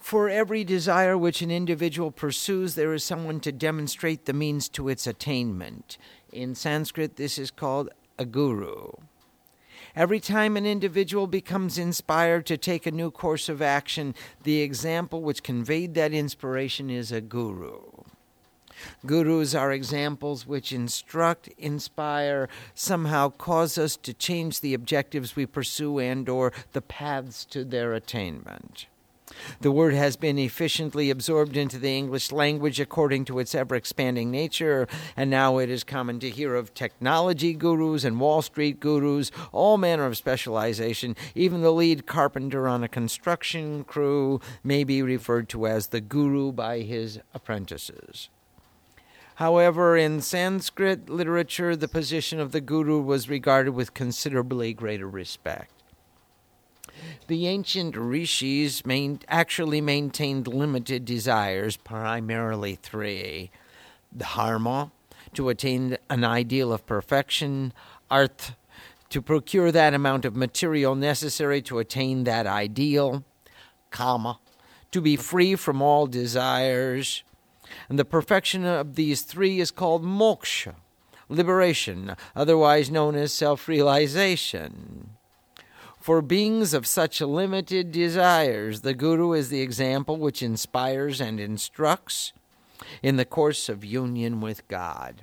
For every desire which an individual pursues, there is someone to demonstrate the means to its attainment. In Sanskrit, this is called a guru. Every time an individual becomes inspired to take a new course of action, the example which conveyed that inspiration is a guru. Gurus are examples which instruct, inspire, somehow cause us to change the objectives we pursue and/or the paths to their attainment. The word has been efficiently absorbed into the English language according to its ever-expanding nature, and now it is common to hear of technology gurus and Wall Street gurus, all manner of specialization. Even the lead carpenter on a construction crew may be referred to as the guru by his apprentices. However, in Sanskrit literature, the position of the guru was regarded with considerably greater respect. The ancient rishis actually maintained limited desires, primarily three: dharma, to attain an ideal of perfection; artha, to procure that amount of material necessary to attain that ideal; kama, to be free from all desires. And the perfection of these three is called moksha, liberation, otherwise known as self-realization. For beings of such limited desires, the guru is the example which inspires and instructs in the course of union with God.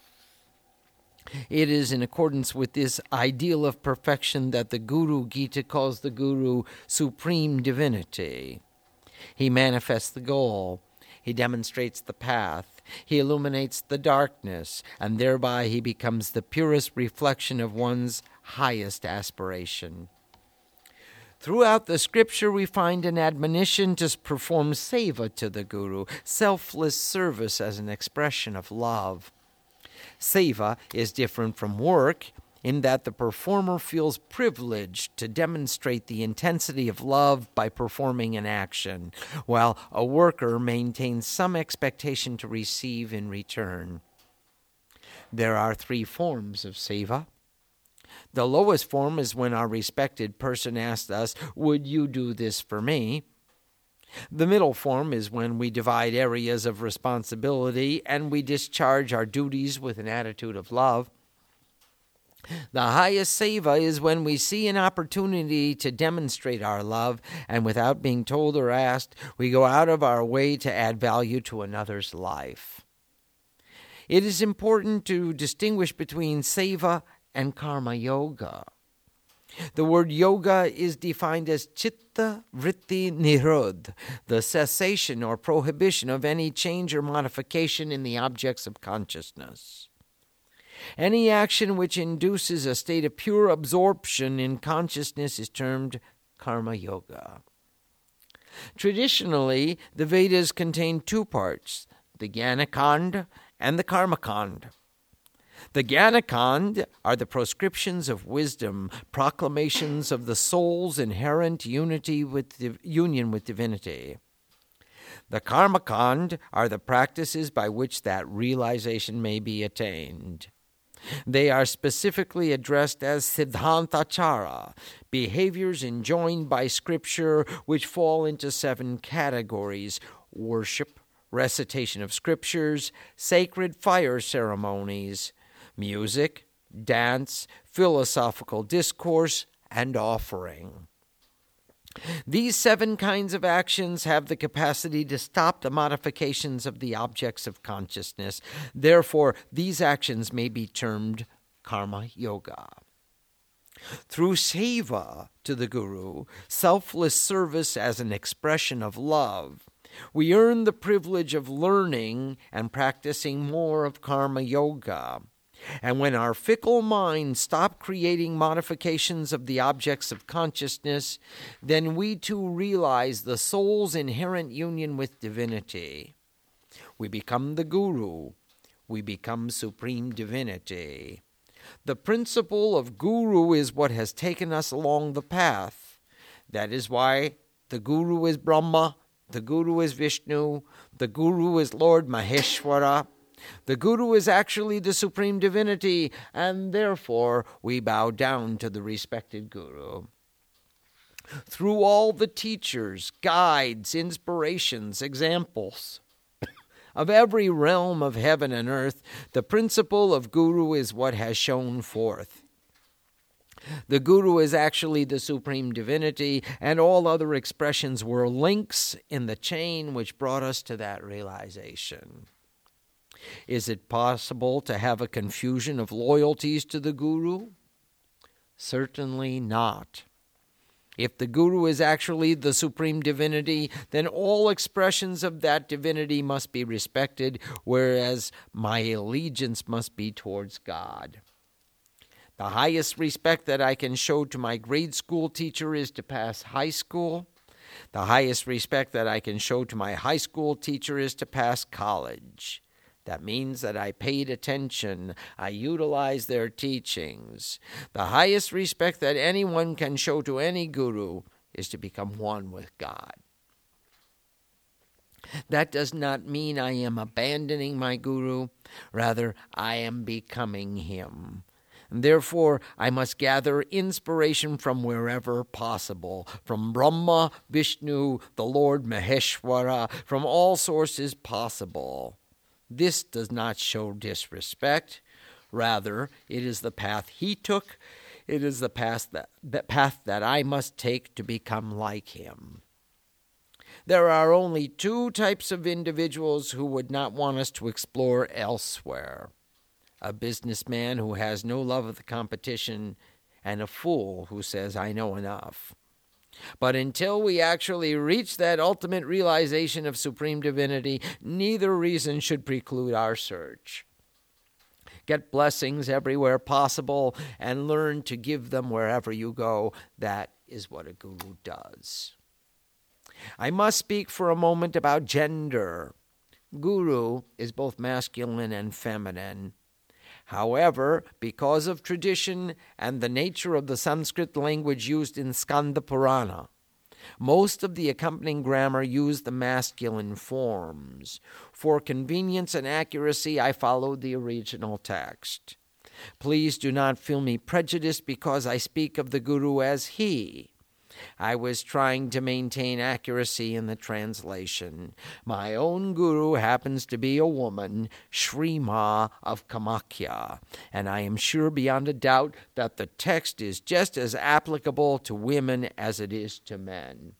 It is in accordance with this ideal of perfection that the Guru Gita calls the guru supreme divinity. He manifests the goal. He demonstrates the path. He illuminates the darkness, and thereby he becomes the purest reflection of one's highest aspiration. Throughout the scripture, we find an admonition to perform seva to the guru, selfless service as an expression of love. Seva is different from work in that the performer feels privileged to demonstrate the intensity of love by performing an action, while a worker maintains some expectation to receive in return. There are three forms of seva. The lowest form is when our respected person asks us, "Would you do this for me?" The middle form is when we divide areas of responsibility and we discharge our duties with an attitude of love. The highest seva is when we see an opportunity to demonstrate our love, and without being told or asked, we go out of our way to add value to another's life. It is important to distinguish between seva and karma yoga. The word yoga is defined as chitta vritti nirodh, the cessation or prohibition of any change or modification in the objects of consciousness. Any action which induces a state of pure absorption in consciousness is termed karma yoga. Traditionally, the Vedas contain two parts, the Jnana-kanda and the Karma-kanda. The Jnana-kanda are the proscriptions of wisdom, proclamations of the soul's inherent union with divinity. The Karma-kanda are the practices by which that realization may be attained. They are specifically addressed as siddhantachara, behaviors enjoined by Scripture which fall into 7 categories: worship, recitation of Scriptures, sacred fire ceremonies, music, dance, philosophical discourse, and offering. These 7 kinds of actions have the capacity to stop the modifications of the objects of consciousness. Therefore, these actions may be termed karma yoga. Through seva to the Guru, selfless service as an expression of love, we earn the privilege of learning and practicing more of karma yoga. And when our fickle minds stop creating modifications of the objects of consciousness, then we too realize the soul's inherent union with divinity. We become the Guru. We become supreme divinity. The principle of Guru is what has taken us along the path. That is why the Guru is Brahma, the Guru is Vishnu, the Guru is Lord Maheshwara. The Guru is actually the supreme divinity, and therefore we bow down to the respected Guru. through all the teachers, guides, inspirations, examples of every realm of heaven and earth, the principle of Guru is what has shone forth. The Guru is actually the Supreme Divinity, and all other expressions were links in the chain which brought us to that realization. Is it possible to have a confusion of loyalties to the Guru? Certainly not. If the Guru is actually the Supreme Divinity, then all expressions of that divinity must be respected, whereas my allegiance must be towards God. The highest respect that I can show to my grade school teacher is to pass high school. The highest respect that I can show to my high school teacher is to pass college. That means that I paid attention. I utilized their teachings. The highest respect that anyone can show to any guru is to become one with God. That does not mean I am abandoning my guru. Rather, I am becoming him. And therefore, I must gather inspiration from wherever possible, from Brahma, Vishnu, the Lord Maheshwara, from all sources possible. This does not show disrespect. Rather, it is the path he took. It is the path that I must take to become like him. There are only two types of individuals who would not want us to explore elsewhere: a businessman who has no love of the competition, and a fool who says, I know enough. But until we actually reach that ultimate realization of supreme divinity, neither reason should preclude our search. Get blessings everywhere possible and learn to give them wherever you go. That is what a guru does. I must speak for a moment about gender. Guru is both masculine and feminine. However, because of tradition and the nature of the Sanskrit language used in Skanda Purana, most of the accompanying grammar use the masculine forms. For convenience and accuracy, I followed the original text. Please do not feel me prejudiced because I speak of the Guru as he. I was trying to maintain accuracy in the translation. My own guru happens to be a woman, Sri Ma of Kamakhya, and I am sure beyond a doubt that the text is just as applicable to women as it is to men.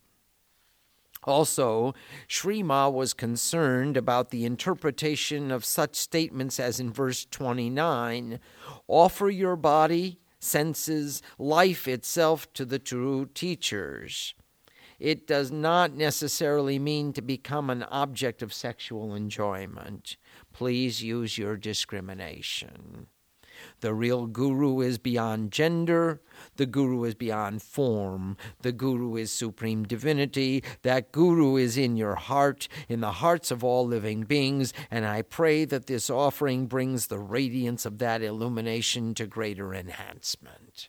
Also, Sri Ma was concerned about the interpretation of such statements as in verse 29, offer your body, senses, life itself to the true teachers. It does not necessarily mean to become an object of sexual enjoyment. Please use your discrimination. The real guru is beyond gender. The guru is beyond form. The guru is supreme divinity. That guru is in your heart, in the hearts of all living beings, and I pray that this offering brings the radiance of that illumination to greater enhancement.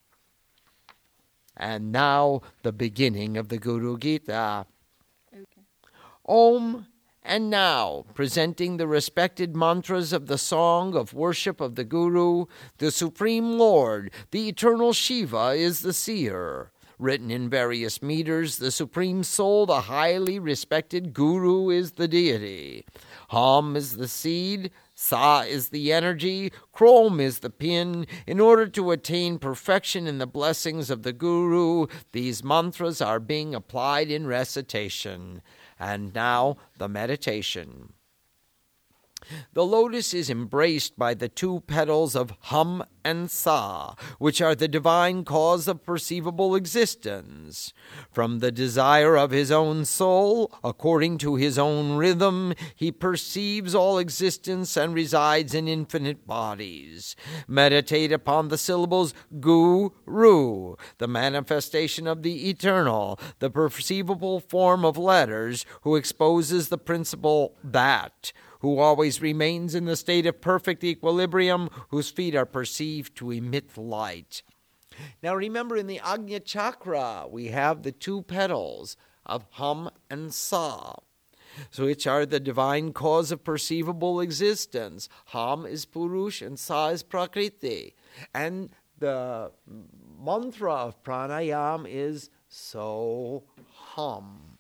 And now, the beginning of the Guru Gita. Okay. Om. And now, presenting the respected mantras of the song of worship of the Guru, the Supreme Lord, the eternal Shiva, is the seer. Written in various meters, the Supreme Soul, the highly respected Guru, is the deity. Hum is the seed, Sa is the energy, Krom is the pin. In order to attain perfection in the blessings of the Guru, these mantras are being applied in recitation. And now, the meditation. The lotus is embraced by the two petals of Hum and Sa, which are the divine cause of perceivable existence. From the desire of his own soul, according to his own rhythm, he perceives all existence and resides in infinite bodies. Meditate upon the syllables Guru, the manifestation of the eternal, the perceivable form of letters, who exposes the principle that, who always remains in the state of perfect equilibrium, whose feet are perceived to emit light. Now remember, in the Agnya Chakra, we have the two petals of Hum and Sa, which are the divine cause of perceivable existence. Hum is Purush and Sa is Prakriti. And the mantra of pranayam is so hum.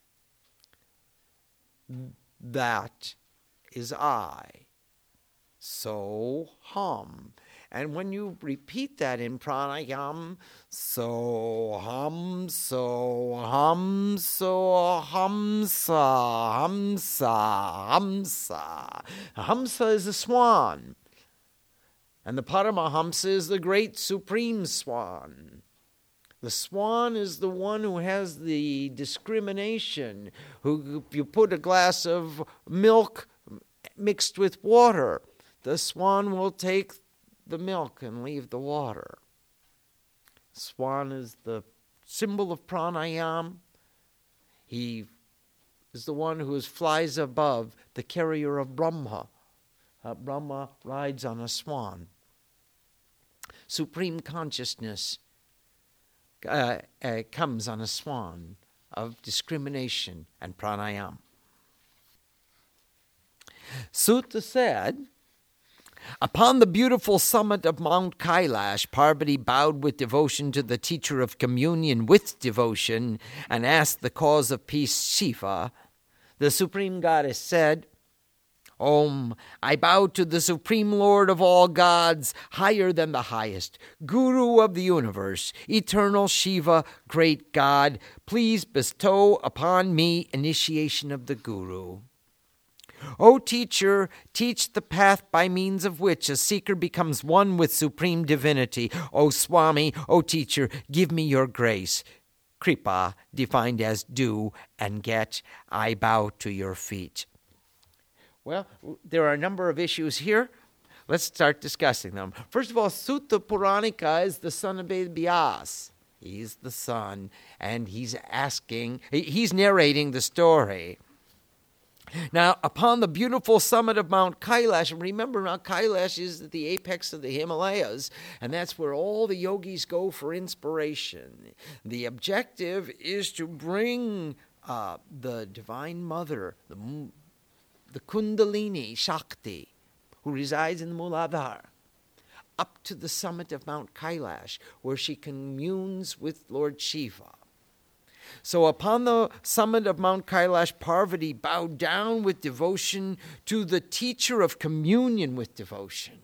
That is I. So hum. And when you repeat that in pranayam, so hum, so hum, so hamsa, hamsa, hamsa. Hamsa is a swan. And the Paramahamsa is the great supreme swan. The swan is the one who has the discrimination, who you put a glass of milk mixed with water, the swan will take the milk and leave the water. Swan is the symbol of pranayam. He is the one who flies above, the carrier of Brahma. Brahma rides on a swan. Supreme consciousness comes on a swan of discrimination and pranayam. Sutta said, upon the beautiful summit of Mount Kailash, Parvati bowed with devotion to the teacher of communion with devotion and asked the cause of peace, Shiva. The supreme goddess said, Om, I bow to the supreme Lord of all gods, higher than the highest, Guru of the universe, eternal Shiva, great God. Please bestow upon me initiation of the Guru. O teacher, teach the path by means of which a seeker becomes one with supreme divinity. O Swami, O teacher, give me your grace. Kripa, defined as do and get, I bow to your feet. Well, there are a number of issues here. Let's start discussing them. First of all, Sutta Puranika is the son of Vyas. He's the son, and he's narrating the story. Now, upon the beautiful summit of Mount Kailash, remember Mount Kailash is at the apex of the Himalayas, and that's where all the yogis go for inspiration. The objective is to bring the Divine Mother, the Kundalini Shakti, who resides in Muladhara, up to the summit of Mount Kailash, where she communes with Lord Shiva. So upon the summit of Mount Kailash, Parvati bowed down with devotion to the teacher of communion with devotion.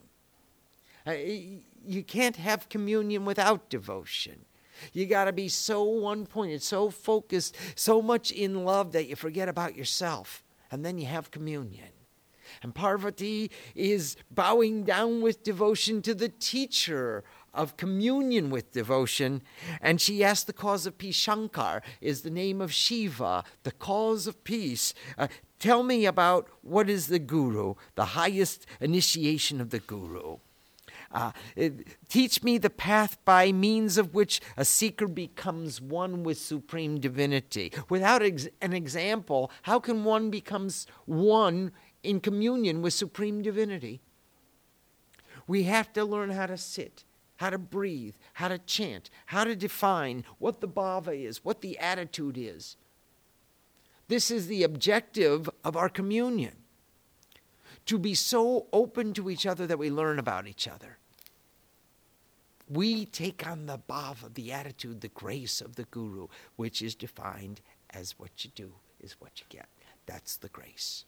You can't have communion without devotion. You got to be so one-pointed, so focused, so much in love that you forget about yourself. And then you have communion. And Parvati is bowing down with devotion to the teacher of communion with devotion. And she asked the cause of peace. Shankar is the name of Shiva, the cause of peace. Tell me about what is the Guru, the highest initiation of the Guru. Teach me the path by means of which a seeker becomes one with supreme divinity. Without an example, how can one becomes one in communion with supreme divinity? We have to learn how to sit, how to breathe, how to chant, how to define what the bhava is, what the attitude is. This is the objective of our communion, to be so open to each other that we learn about each other. We take on the bhava, the attitude, the grace of the Guru, which is defined as what you do is what you get. That's the grace.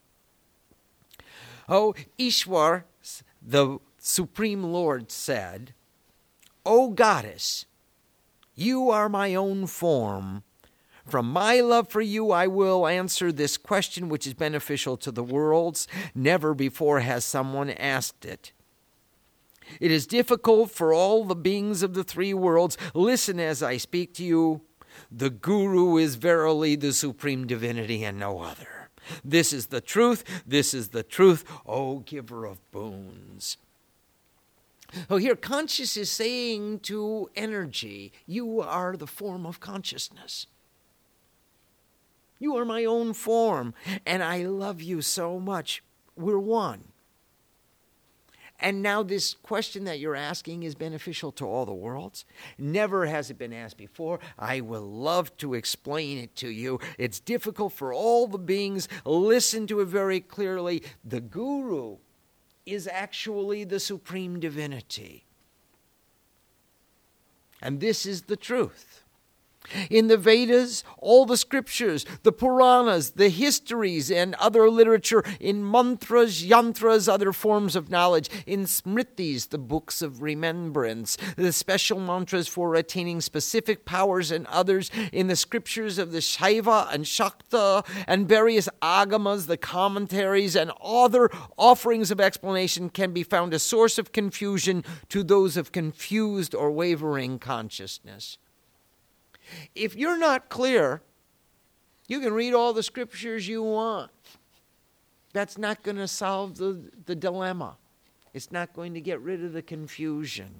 Oh, Ishwar, the Supreme Lord, said, O Goddess, you are my own form. From my love for you, I will answer this question which is beneficial to the worlds. Never before has someone asked it. It is difficult for all the beings of the three worlds. Listen as I speak to you. The Guru is verily the supreme divinity and no other. This is the truth. This is the truth, O giver of boons. Oh, here conscious is saying to energy, you are the form of consciousness. You are my own form, and I love you so much. We're one. And now this question that you're asking is beneficial to all the worlds. Never has it been asked before. I will love to explain it to you. It's difficult for all the beings. Listen to it very clearly. The Guru is actually the supreme divinity. And this is the truth. In the Vedas, all the scriptures, the Puranas, the histories, and other literature, in mantras, yantras, other forms of knowledge, in smritis, the books of remembrance, the special mantras for attaining specific powers and others, in the scriptures of the Shaiva and Shakta, and various agamas, the commentaries, and other offerings of explanation can be found a source of confusion to those of confused or wavering consciousness. If you're not clear, you can read all the scriptures you want. That's not going to solve the dilemma. It's not going to get rid of the confusion.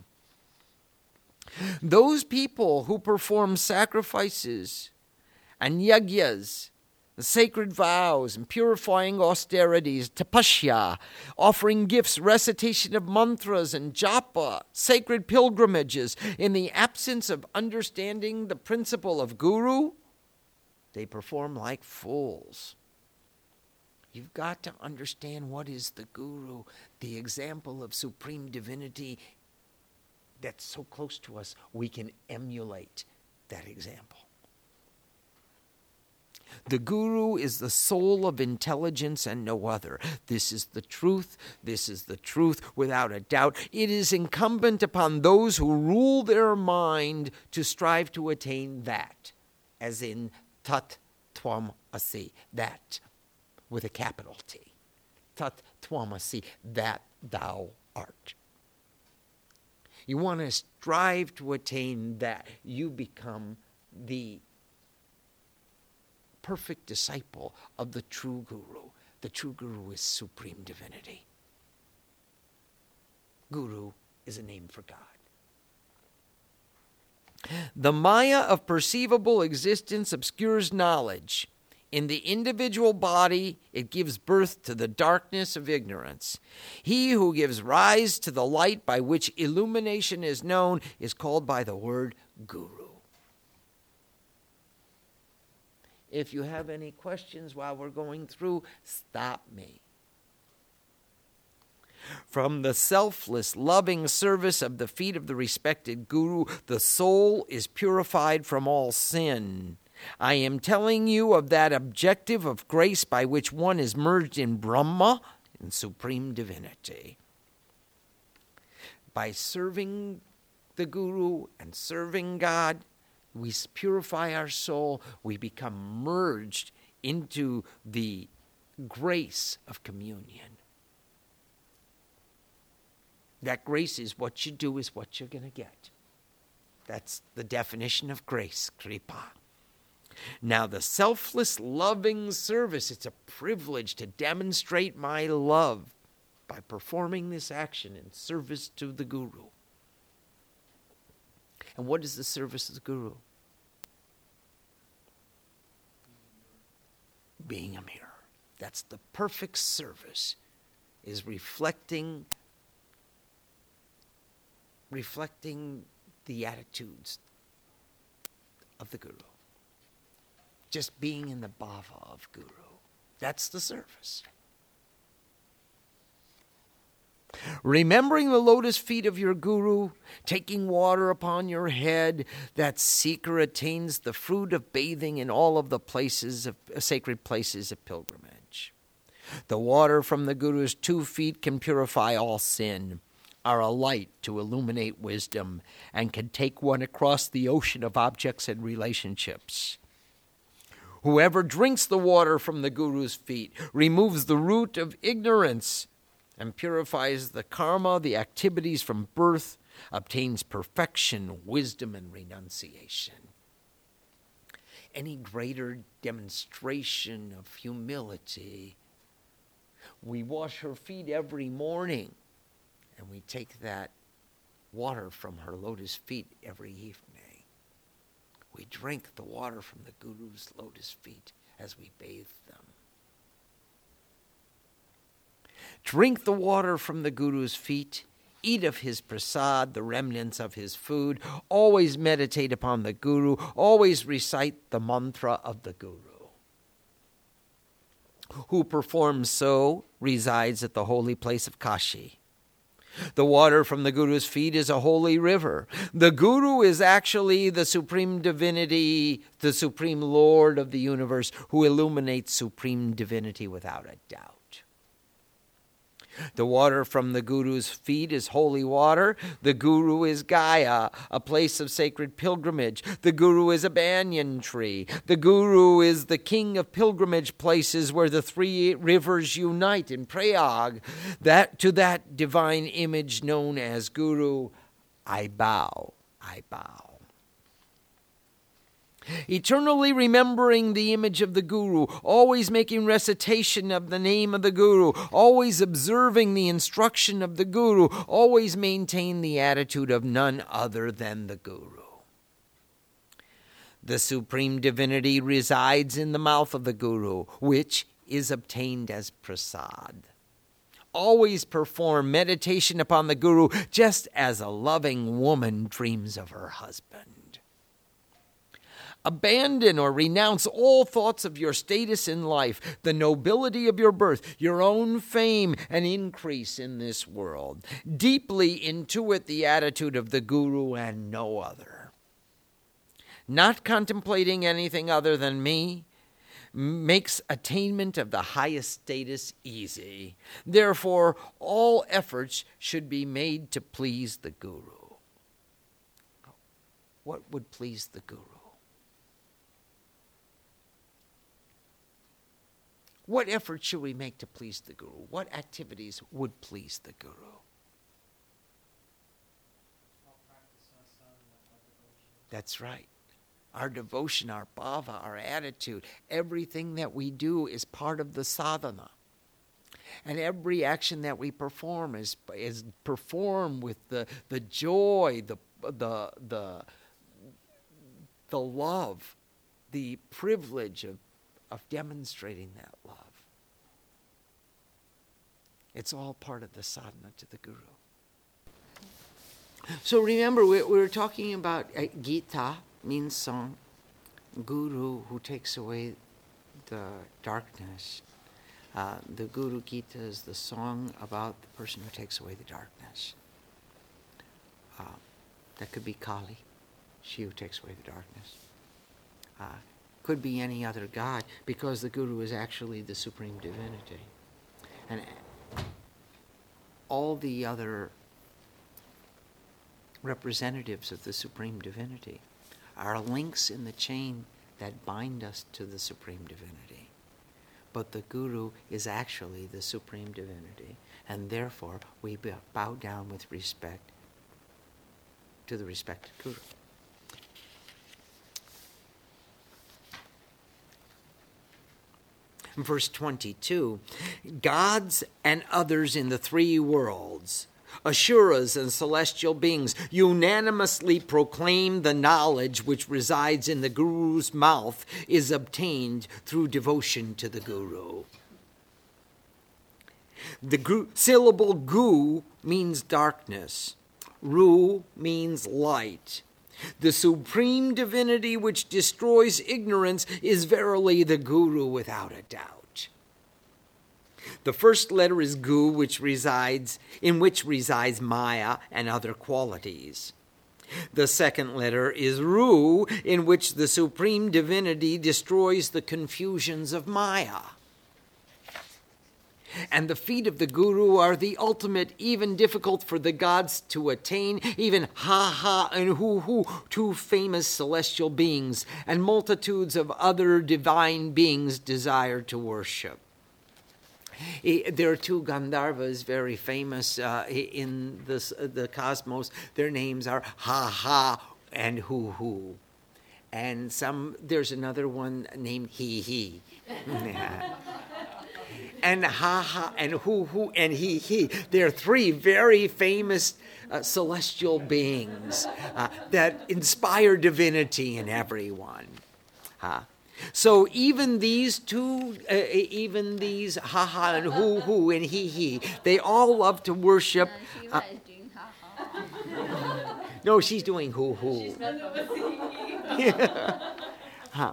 Those people who perform sacrifices and yagyas, the sacred vows and purifying austerities, tapasya, offering gifts, recitation of mantras and japa, sacred pilgrimages, in the absence of understanding the principle of guru, they perform like fools. You've got to understand what is the guru, the example of supreme divinity that's so close to us, we can emulate that example. The guru is the soul of intelligence and no other. This is the truth. This is the truth without a doubt. It is incumbent upon those who rule their mind to strive to attain that, as in tat tvam asi, that with a capital T. Tat tvam asi, that thou art. You want to strive to attain that. You become the perfect disciple of the true guru. The true guru is supreme divinity. Guru is a name for God. The maya of perceivable existence obscures knowledge. In the individual body, it gives birth to the darkness of ignorance. He who gives rise to the light by which illumination is known is called by the word guru. If you have any questions while we're going through, stop me. From the selfless, loving service of the feet of the respected guru, the soul is purified from all sin. I am telling you of that objective of grace by which one is merged in Brahma, in supreme divinity. By serving the guru and serving God, we purify our soul, we become merged into the grace of communion. That grace is what you do is what you're going to get. That's the definition of grace, kripa. Now, the selfless, loving service, it's a privilege to demonstrate my love by performing this action in service to the guru. And what is the service of the guru? Being a mirror. That's the perfect service, is reflecting the attitudes of the guru. Just being in the bhava of guru. That's the service. Remembering the lotus feet of your guru, taking water upon your head, that seeker attains the fruit of bathing in all of the places of sacred places of pilgrimage. The water from the guru's 2 feet can purify all sin, are a light to illuminate wisdom, and can take one across the ocean of objects and relationships. Whoever drinks the water from the guru's feet removes the root of ignorance and purifies the karma, the activities from birth, obtains perfection, wisdom, and renunciation. Any greater demonstration of humility? We wash her feet every morning, and we take that water from her lotus feet every evening. We drink the water from the guru's lotus feet as we bathe them. Drink the water from the guru's feet, eat of his prasad, the remnants of his food, always meditate upon the guru, always recite the mantra of the guru. Who performs so resides at the holy place of Kashi. The water from the Guru's feet is a holy river. The Guru is actually the supreme divinity, the supreme Lord of the universe, who illuminates supreme divinity without a doubt. The water from the Guru's feet is holy water. The Guru is Gaya, a place of sacred pilgrimage. The Guru is a banyan tree. The Guru is the king of pilgrimage places where the three rivers unite in Prayag. To that divine image known as Guru, I bow, I bow. Eternally remembering the image of the Guru, always making recitation of the name of the Guru, always observing the instruction of the Guru, always maintain the attitude of none other than the Guru. The supreme divinity resides in the mouth of the Guru, which is obtained as prasad. Always perform meditation upon the Guru just as a loving woman dreams of her husband. Abandon or renounce all thoughts of your status in life, the nobility of your birth, your own fame and increase in this world. Deeply intuit the attitude of the Guru and no other. Not contemplating anything other than me makes attainment of the highest status easy. Therefore, all efforts should be made to please the Guru. What would please the Guru? What effort should we make to please the Guru? What activities would please the Guru? That's right. Our devotion, our bhava, our attitude, everything that we do is part of the sadhana. And every action that we perform is performed with the joy, the love, the privilege of demonstrating that love. It's all part of the sadhana to the Guru. So remember, we were talking about Gita, means song, Guru who takes away the darkness. The Guru Gita is the song about the person who takes away the darkness. That could be Kali, she who takes away the darkness. Could be any other god, because the Guru is actually the supreme divinity. And all the other representatives of the supreme divinity are links in the chain that bind us to the supreme divinity. But the Guru is actually the supreme divinity, and therefore we bow down with respect to the respected Guru. Verse 22, gods and others in the three worlds, Asuras and celestial beings, unanimously proclaim the knowledge which resides in the Guru's mouth is obtained through devotion to the Guru. The syllable Gu means darkness. Ru means light. The supreme divinity which destroys ignorance is verily the Guru without a doubt. The first letter is Gu, in which resides Maya and other qualities. The second letter is Ru, in which the supreme divinity destroys the confusions of Maya. And the feet of the Guru are the ultimate, even difficult for the gods to attain. Even Ha and Hu, two famous celestial beings, and multitudes of other divine beings desire to worship. There are two Gandharvas very famous in the cosmos. Their names are Ha and Hu. And there's another one named He. And Ha and Hu and He. They're three very famous celestial beings that inspire divinity in everyone. So even these two, Ha and Hu and He, they all love to worship. Shiva is doing ha. No, she's doing Hu. She's not overseeing.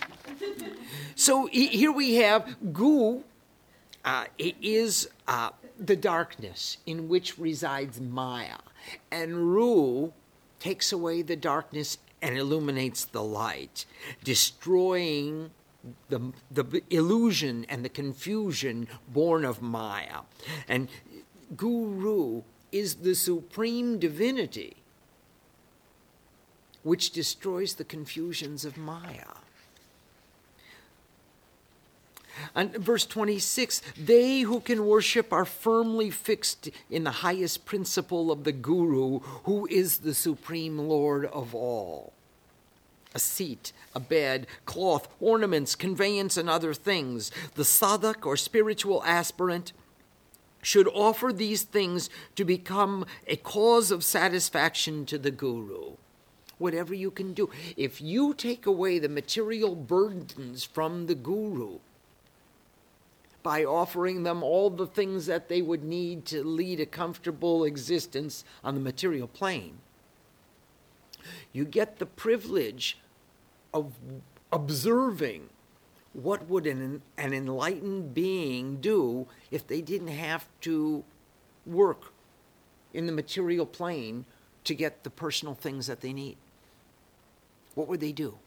So here we have Gu is the darkness in which resides Maya. And Ru takes away the darkness and illuminates the light, destroying the illusion and the confusion born of Maya. And Guru is the supreme divinity which destroys the confusions of Maya. And verse 26, they who can worship are firmly fixed in the highest principle of the Guru, who is the supreme Lord of all. A seat, a bed, cloth, ornaments, conveyance, and other things. The sadhak or spiritual aspirant should offer these things to become a cause of satisfaction to the Guru. Whatever you can do. If you take away the material burdens from the Guru by offering them all the things that they would need to lead a comfortable existence on the material plane, you get the privilege of observing what would an enlightened being do if they didn't have to work in the material plane to get the personal things that they need. What would they do?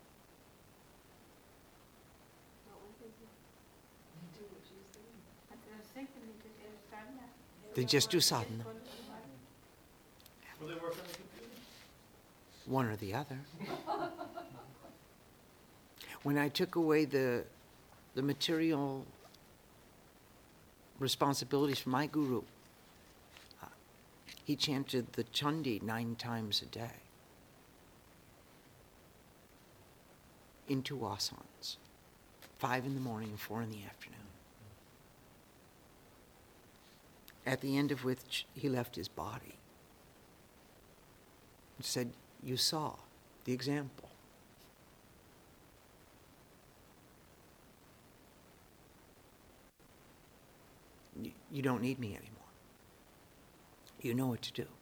They just do sadhana. Will they work on the computer? One or the other. When I took away the material responsibilities from my guru, he chanted the Chandi 9 times a day in 2 asanas, 5 in the morning and 4 in the afternoon. At the end of which he left his body and said, you saw the example. You don't need me anymore. You know what to do.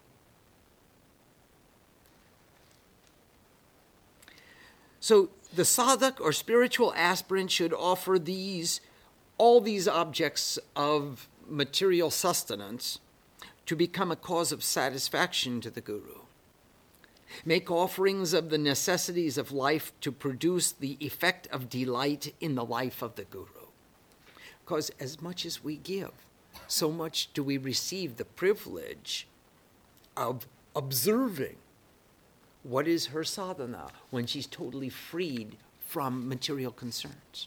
So the sadhak or spiritual aspirant should offer all these objects of material sustenance to become a cause of satisfaction to the Guru. Make offerings of the necessities of life to produce the effect of delight in the life of the Guru. Because as much as we give, so much do we receive the privilege of observing what is her sadhana when she's totally freed from material concerns.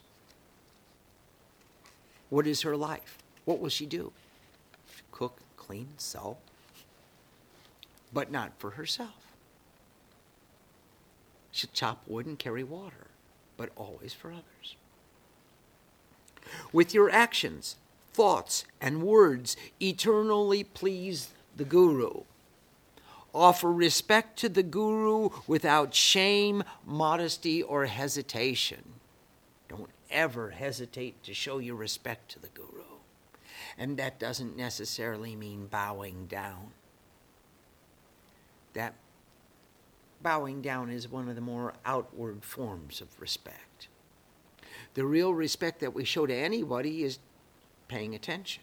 What is her life? What will she do? Cook, clean, sew, but not for herself. She'll chop wood and carry water, but always for others. With your actions, thoughts, and words, eternally please the Guru. Offer respect to the Guru without shame, modesty, or hesitation. Don't ever hesitate to show your respect to the Guru. And that doesn't necessarily mean bowing down. That bowing down is one of the more outward forms of respect. The real respect that we show to anybody is paying attention.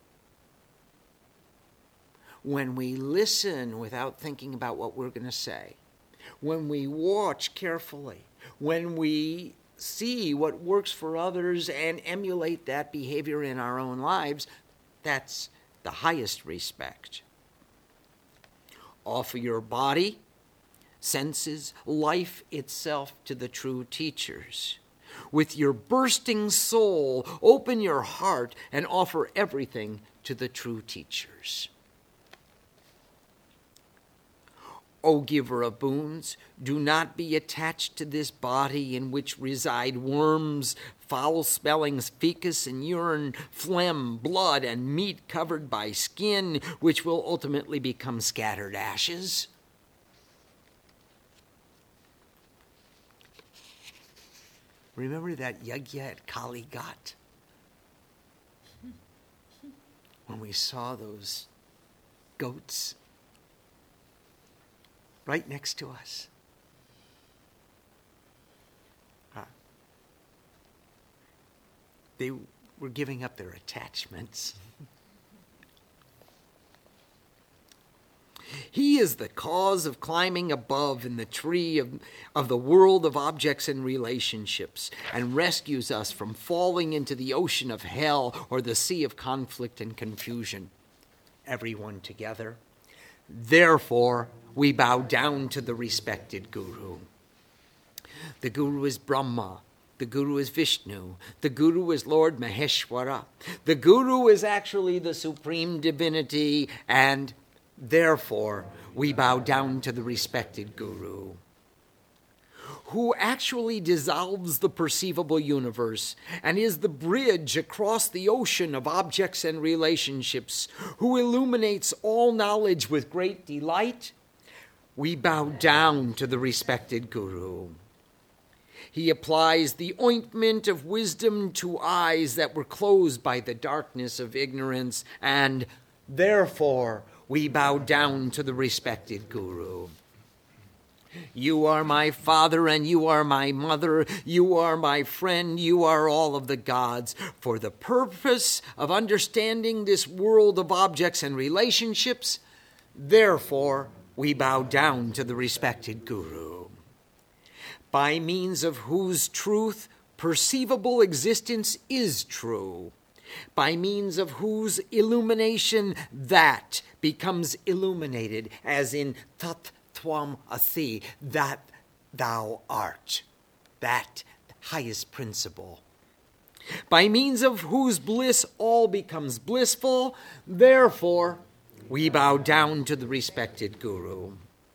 When we listen without thinking about what we're going to say, when we watch carefully, when we see what works for others and emulate that behavior in our own lives, that's the highest respect. Offer your body, senses, life itself to the true teachers. With your bursting soul, open your heart and offer everything to the true teachers. O giver of boons, do not be attached to this body in which reside worms, foul-smelling fecus and urine, phlegm, blood, and meat covered by skin, which will ultimately become scattered ashes. Remember that yajna at Kali Ghat? When we saw those goats right next to us. They were giving up their attachments He is the cause of climbing above in the tree of the world of objects and relationships, and rescues us from falling into the ocean of hell or the sea of conflict and confusion. Everyone together. Therefore, we bow down to the respected Guru. The Guru is Brahma. The Guru is Vishnu. The Guru is Lord Maheshwara. The Guru is actually the supreme divinity, and therefore we bow down to the respected Guru, who actually dissolves the perceivable universe and is the bridge across the ocean of objects and relationships, who illuminates all knowledge with great delight. We bow down to the respected Guru. He applies the ointment of wisdom to eyes that were closed by the darkness of ignorance, and therefore we bow down to the respected Guru. You are my father and you are my mother. You are my friend. You are all of the gods. For the purpose of understanding this world of objects and relationships, therefore we bow down to the respected Guru, by means of whose truth perceivable existence is true, by means of whose illumination that becomes illuminated, as in Tat Tvam Asi, that thou art, that highest principle. By means of whose bliss all becomes blissful, therefore we bow down to the respected Guru,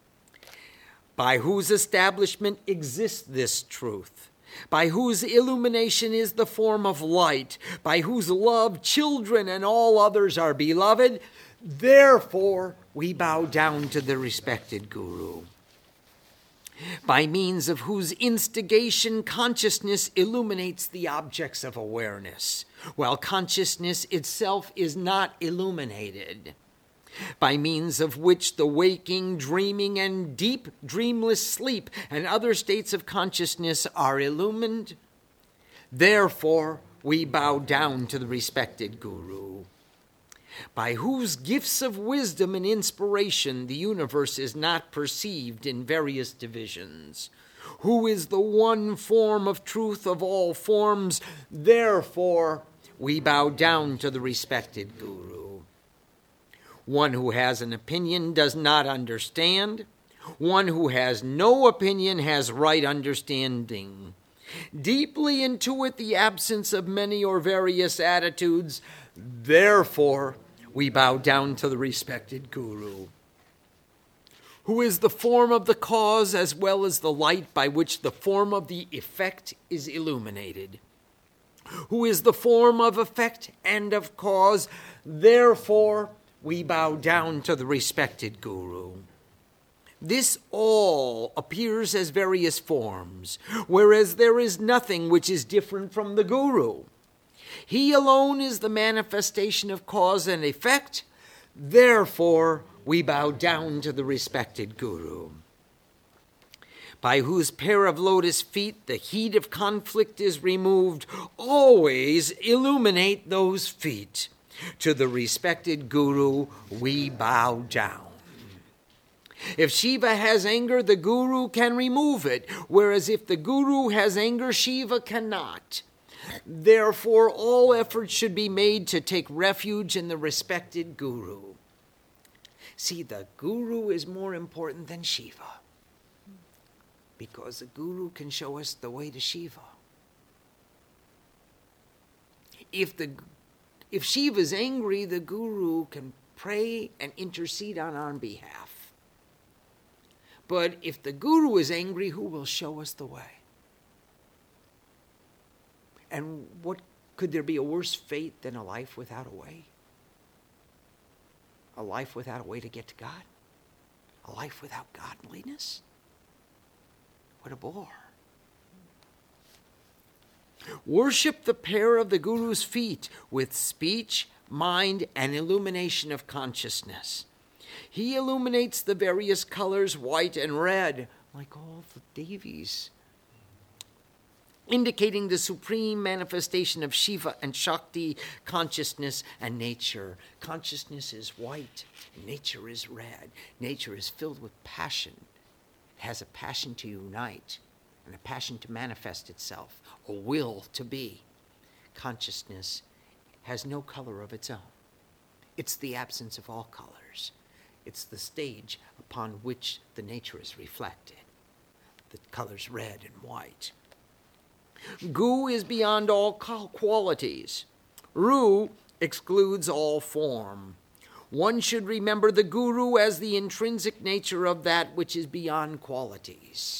by whose establishment exists this truth, by whose illumination is the form of light, by whose love children and all others are beloved, therefore we bow down to the respected Guru, by means of whose instigation consciousness illuminates the objects of awareness, while consciousness itself is not illuminated, by means of which the waking, dreaming, and deep dreamless sleep and other states of consciousness are illumined. Therefore, we bow down to the respected Guru, by whose gifts of wisdom and inspiration the universe is not perceived in various divisions, who is the one form of truth of all forms. Therefore, we bow down to the respected Guru. One who has an opinion does not understand. One who has no opinion has right understanding. Deeply intuit the absence of many or various attitudes. Therefore, we bow down to the respected Guru, who is the form of the cause as well as the light by which the form of the effect is illuminated, who is the form of effect and of cause. Therefore, we bow down to the respected Guru. This all appears as various forms, whereas there is nothing which is different from the Guru. He alone is the manifestation of cause and effect. Therefore, we bow down to the respected Guru, by whose pair of lotus feet the heat of conflict is removed. Always illuminate those feet. To the respected Guru, we bow down. If Shiva has anger, the Guru can remove it, whereas if the Guru has anger, Shiva cannot. Therefore, all efforts should be made to take refuge in the respected Guru. See, the Guru is more important than Shiva, because the Guru can show us the way to Shiva. If Shiva is angry, the Guru can pray and intercede on our behalf. But if the Guru is angry, who will show us the way? And what could there be a worse fate than a life without a way? A life without a way to get to God? A life without godliness? What a bore. Worship the pair of the Guru's feet with speech, mind, and illumination of consciousness. He illuminates the various colors, white and red, like all the Devis. indicating the supreme manifestation of Shiva and Shakti, consciousness and nature. Consciousness is white, and nature is red. Nature is filled with passion. It has a passion to unite and a passion to manifest itself, a will to be. Consciousness has no color of its own. It's the absence of all colors. It's the stage upon which the nature is reflected. The colors red and white. Gu is beyond all qualities. Ru excludes all form. One should remember the Guru as the intrinsic nature of that which is beyond qualities.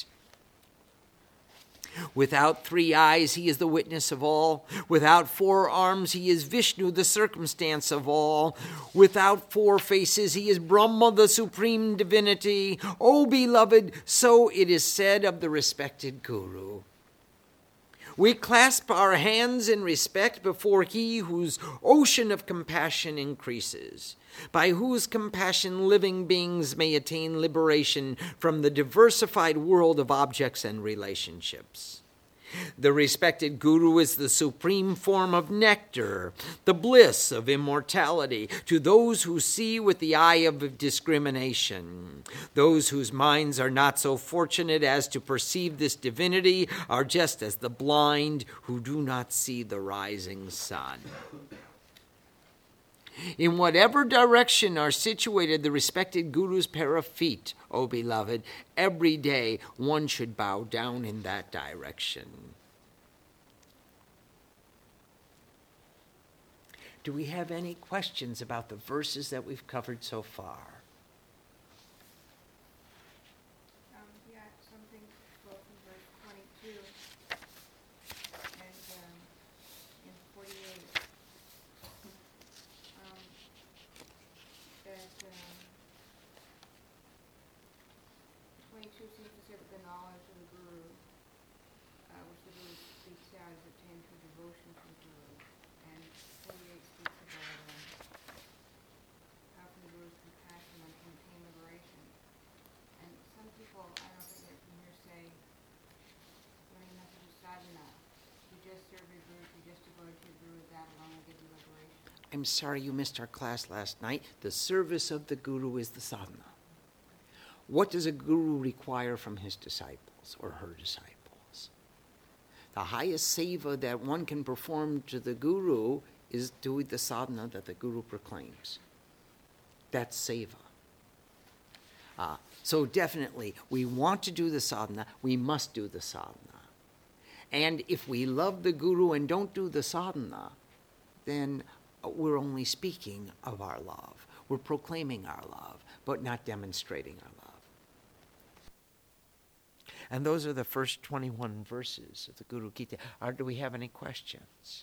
Without 3 eyes, he is the witness of all. Without 4 arms, he is Vishnu, the circumstance of all. Without 4 faces, he is Brahma, the supreme divinity. O beloved, so it is said of the respected Guru. We clasp our hands in respect before he whose ocean of compassion increases, by whose compassion living beings may attain liberation from the diversified world of objects and relationships. The respected Guru is the supreme form of nectar, the bliss of immortality to those who see with the eye of discrimination. Those whose minds are not so fortunate as to perceive this divinity are just as the blind who do not see the rising sun. In whatever direction are situated the respected Guru's pair of feet, O beloved, every day one should bow down in that direction. Do we have any questions about the verses that we've covered so far? Yeah, something both in verse 22 and in 48. That 22 seems to say that the knowledge of the Guru, which the Guru speaks out, is obtained through devotion to the Guru. And 48 speaks about how from the Guru's compassion one can attain liberation. And some people, I don't know if they get from here, say, you don't even have to do sadhana. You just serve your Guru, you just devote to your Guru, that alone will give you liberation. I'm sorry you missed our class last night. The service of the Guru is the sadhana. What does a Guru require from his disciples or her disciples? The highest seva that one can perform to the Guru is doing the sadhana that the Guru proclaims. That's seva. So definitely, we want to do the sadhana, we must do the sadhana. And if we love the Guru and don't do the sadhana, then we're only speaking of our love. We're proclaiming our love, but not demonstrating our love. And those are the first 21 verses of the Guru Gita. Do we have any questions?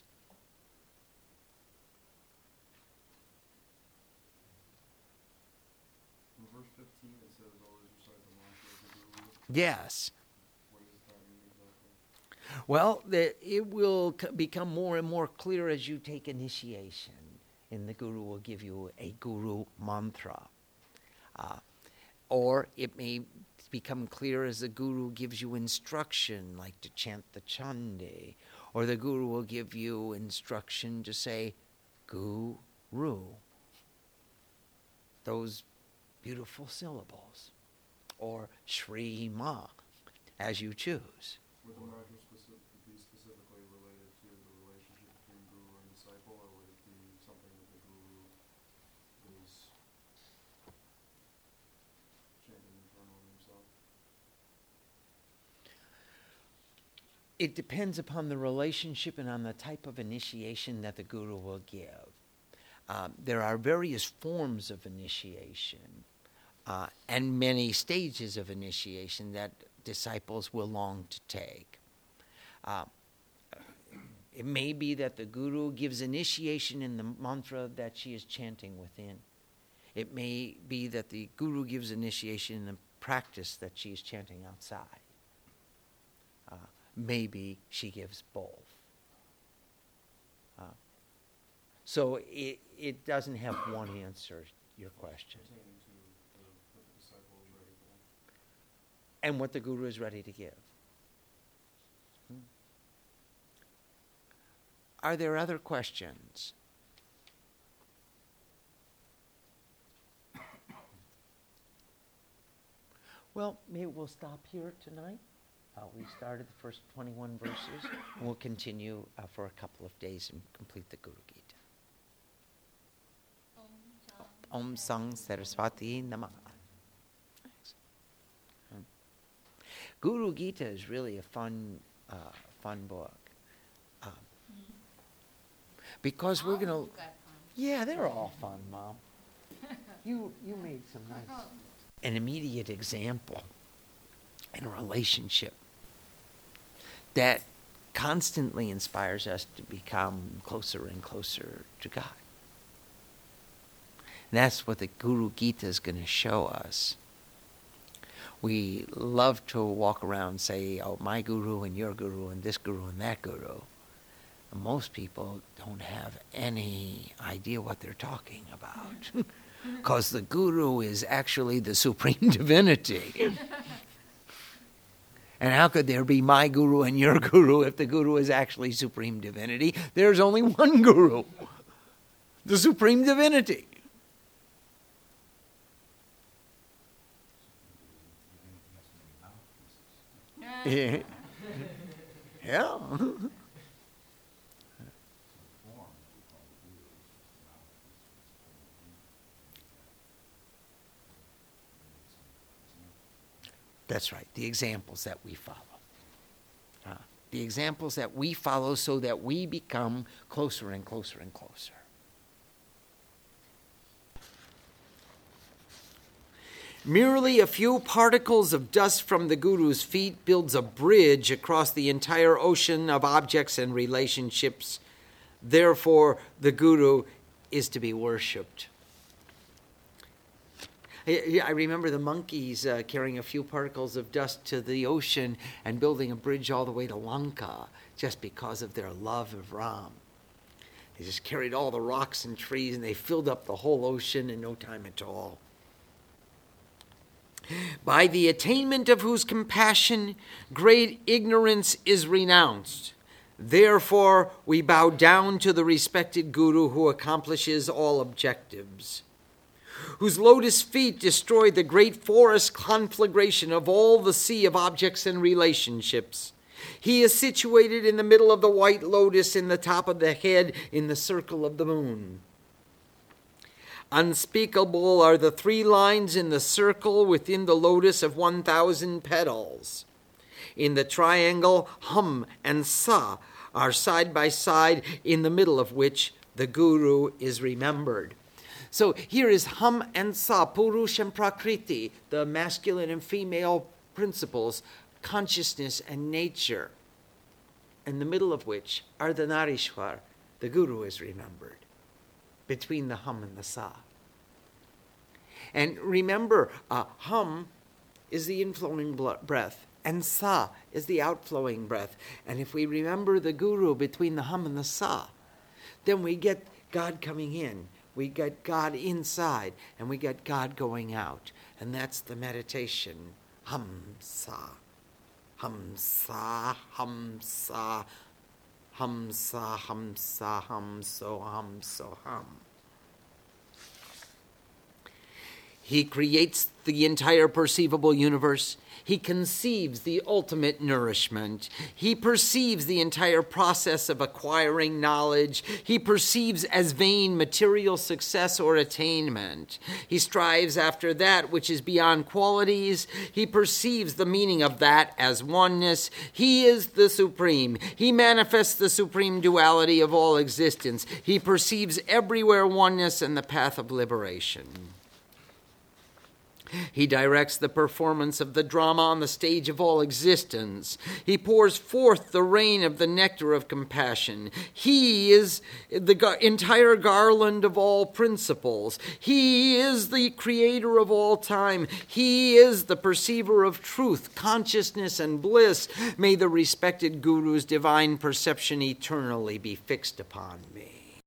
In verse 15 it says, always recite the mantra of the Guru. Yes. What does that mean exactly? Well, it will become more and more clear as you take initiation. And the Guru will give you a Guru mantra. Or it may become clear as the Guru gives you instruction, like to chant the Chandi. Or the Guru will give you instruction to say, Guru. Those beautiful syllables. Or Shri Ma, as you choose. Would the mantra be specifically related to the relationship between Guru and disciple, or would it be something that the Guru is chanting internally himself? It depends upon the relationship and on the type of initiation that the Guru will give. There are various forms of initiation and many stages of initiation that disciples will long to take. It may be that the Guru gives initiation in the mantra that she is chanting within. It may be that the Guru gives initiation in the practice that she is chanting outside. Maybe she gives both. So it doesn't have one answer to your question. Pertaining to what the disciple is ready for. And what the Guru is ready to give. Are there other questions? Well, maybe we'll stop here tonight. We started the first 21 verses, and we'll continue for a couple of days and complete the Guru Gita. Om Sang Saraswati Namaha. Guru Gita is really a fun book. Because we're going to... Yeah, they're all fun, Mom. You made some nice... An immediate example in a relationship that constantly inspires us to become closer and closer to God. And that's what the Guru Gita is going to show us. We love to walk around and say, oh, my guru and your guru and this guru and that guru. And most people don't have any idea what they're talking about. Because the guru is actually the supreme divinity. And how could there be my guru and your guru if the guru is actually supreme divinity? There's only one guru, the supreme divinity. Yeah. Yeah. That's right, the examples that we follow. The examples that we follow so that we become closer and closer and closer. Merely a few particles of dust from the Guru's feet builds a bridge across the entire ocean of objects and relationships. Therefore, the Guru is to be worshipped. I remember the monkeys carrying a few particles of dust to the ocean and building a bridge all the way to Lanka just because of their love of Ram. They just carried all the rocks and trees and they filled up the whole ocean in no time at all. By the attainment of whose compassion great ignorance is renounced. Therefore, we bow down to the respected Guru who accomplishes all objectives, whose lotus feet destroy the great forest conflagration of all the sea of objects and relationships. He is situated in the middle of the white lotus in the top of the head in the circle of the moon. Unspeakable are the 3 lines in the circle within the lotus of 1,000 petals. In the triangle, Hum and Sa are side by side, in the middle of which the Guru is remembered. So here is Hum and Sa, Purush and Prakriti, the masculine and female principles, consciousness and nature, in the middle of which are the Narishwar, the Guru is remembered, between the Hum and the Sa. And remember, Hum is the inflowing breath, and Sa is the outflowing breath. And if we remember the Guru between the Hum and the Sa, then we get God coming in. We get God inside, and we get God going out. And that's the meditation. Hum, Sa. Hum, Sa, hum, Sa. Hum, Sa, hum, Sa, hum, so, hum, so, hum. He creates the entire perceivable universe. He conceives the ultimate nourishment. He perceives the entire process of acquiring knowledge. He perceives as vain material success or attainment. He strives after that which is beyond qualities. He perceives the meaning of that as oneness. He is the supreme. He manifests the supreme duality of all existence. He perceives everywhere oneness and the path of liberation. He directs the performance of the drama on the stage of all existence. He pours forth the rain of the nectar of compassion. He is the entire garland of all principles. He is the creator of all time. He is the perceiver of truth, consciousness, and bliss. May the respected Guru's divine perception eternally be fixed upon me.